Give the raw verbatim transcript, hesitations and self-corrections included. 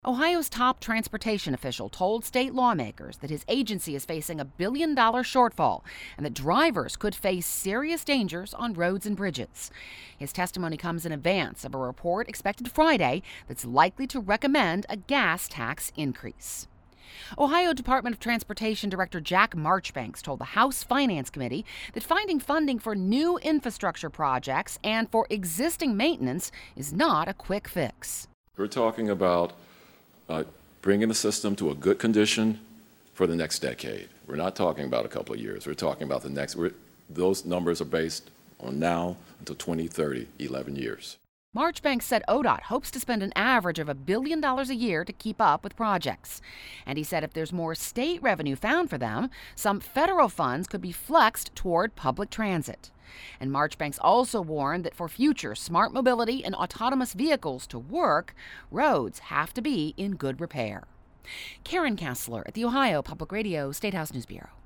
Ohio's top transportation official told state lawmakers that his agency is facing a billion dollar shortfall and that drivers could face serious dangers on roads and bridges. His testimony comes in advance of a report expected Friday that's likely to recommend a gas tax increase. Ohio Department of Transportation Director Jack Marchbanks told the House Finance Committee that finding funding for new infrastructure projects and for existing maintenance is not a quick fix. We're talking about uh, bringing the system to a good condition for the next decade. We're not talking about a couple of years. We're talking about the next. We're, those numbers are based on now until twenty thirty, eleven years. Marchbanks said O D O T hopes to spend an average of a billion dollars a year to keep up with projects. And he said if there's more state revenue found for them, some federal funds could be flexed toward public transit. And Marchbanks also warned that for future smart mobility and autonomous vehicles to work, roads have to be in good repair. Karen Kassler at the Ohio Public Radio State House News Bureau.